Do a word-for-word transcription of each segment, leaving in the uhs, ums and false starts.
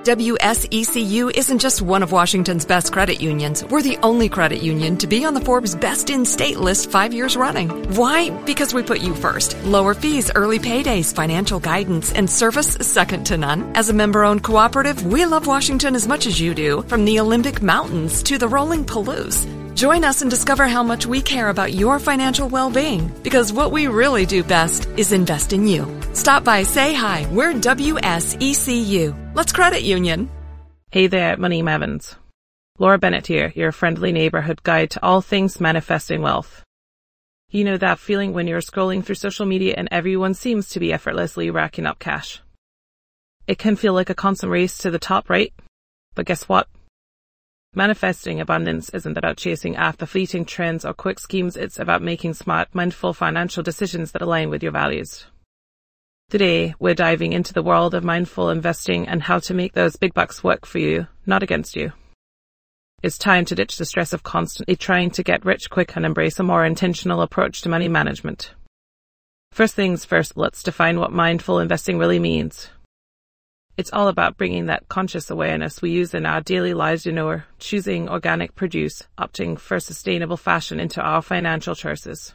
W S E C U isn't just one of Washington's best credit unions. We're the only credit union to be on the Forbes Best in State list five years running. Why? Because we put you first. Lower fees, early paydays, financial guidance, and service second to none. As a member-owned cooperative, we love Washington as much as you do, from the Olympic Mountains to the rolling Palouse. Join us and discover how much we care about your financial well-being, because what we really do best is invest in you. Stop by, say hi. We're W S E C U. Let's credit union. Hey there, Money Mavens. Laura Bennett here, your friendly neighborhood guide to all things manifesting wealth. You know that feeling when you're scrolling through social media and everyone seems to be effortlessly racking up cash? It can feel like a constant race to the top, right? But guess what? Manifesting abundance isn't about chasing after fleeting trends or quick schemes. It's about making smart, mindful financial decisions that align with your values. Today, we're diving into the world of mindful investing and how to make those big bucks work for you, not against you. It's time to ditch the stress of constantly trying to get rich quick and embrace a more intentional approach to money management. First things first, let's define what mindful investing really means. It's all about bringing that conscious awareness we use in our daily lives, you know, choosing organic produce, opting for sustainable fashion into our financial choices.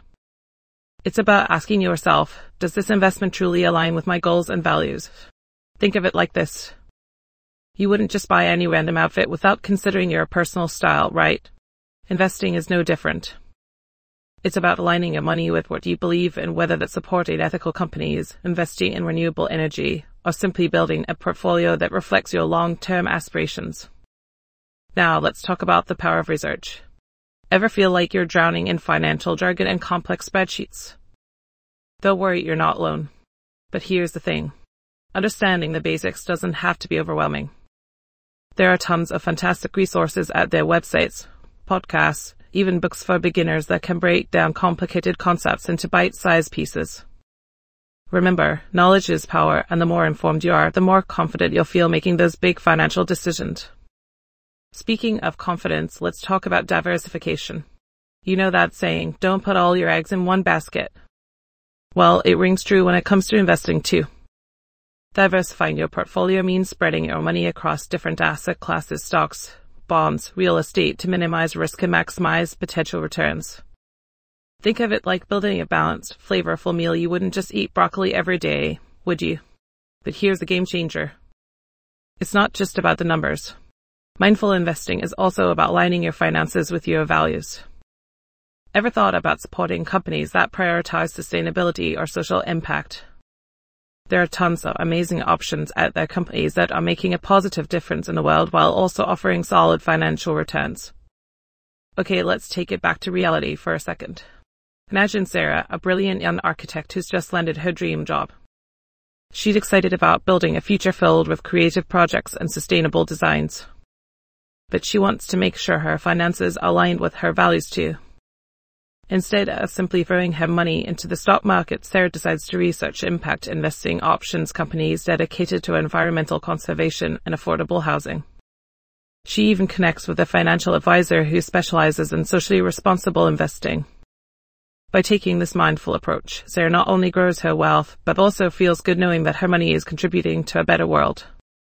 It's about asking yourself, does this investment truly align with my goals and values? Think of it like this. You wouldn't just buy any random outfit without considering your personal style, right? Investing is no different. It's about aligning your money with what you believe in, whether that's supporting ethical companies, investing in renewable energy, or simply building a portfolio that reflects your long-term aspirations. Now, let's talk about the power of research. Ever feel like you're drowning in financial jargon and complex spreadsheets? Don't worry, you're not alone. But here's the thing. Understanding the basics doesn't have to be overwhelming. There are tons of fantastic resources at their websites, podcasts, even books for beginners that can break down complicated concepts into bite-sized pieces. Remember, knowledge is power, and the more informed you are, the more confident you'll feel making those big financial decisions. Speaking of confidence, let's talk about diversification. You know that saying, don't put all your eggs in one basket. Well, it rings true when it comes to investing too. Diversifying your portfolio means spreading your money across different asset classes, stocks, bonds, real estate to minimize risk and maximize potential returns. Think of it like building a balanced, flavorful meal. You wouldn't just eat broccoli every day, would you? But here's the game changer. It's not just about the numbers. Mindful investing is also about aligning your finances with your values. Ever thought about supporting companies that prioritize sustainability or social impact? There are tons of amazing options out there, companies that are making a positive difference in the world while also offering solid financial returns. Okay, let's take it back to reality for a second. Imagine Sarah, a brilliant young architect who's just landed her dream job. She's excited about building a future filled with creative projects and sustainable designs. But she wants to make sure her finances are aligned with her values too. Instead of simply throwing her money into the stock market, Sarah decides to research impact investing options companies dedicated to environmental conservation and affordable housing. She even connects with a financial advisor who specializes in socially responsible investing. By taking this mindful approach, Sarah not only grows her wealth, but also feels good knowing that her money is contributing to a better world.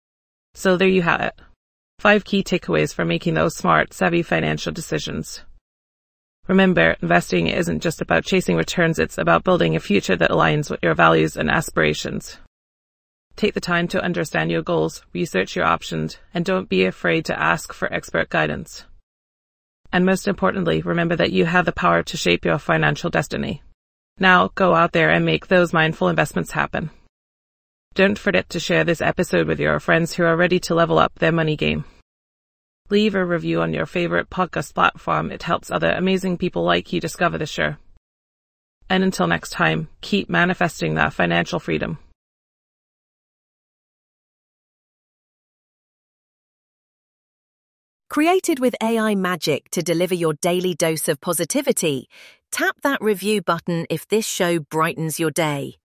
So there you have it. Five key takeaways for making those smart, savvy financial decisions. Remember, investing isn't just about chasing returns, it's about building a future that aligns with your values and aspirations. Take the time to understand your goals, research your options, and don't be afraid to ask for expert guidance. And most importantly, remember that you have the power to shape your financial destiny. Now, go out there and make those mindful investments happen. Don't forget to share this episode with your friends who are ready to level up their money game. Leave a review on your favorite podcast platform. It helps other amazing people like you discover the show. And until next time, keep manifesting that financial freedom. Created with A I magic to deliver your daily dose of positivity, tap that review button if this show brightens your day.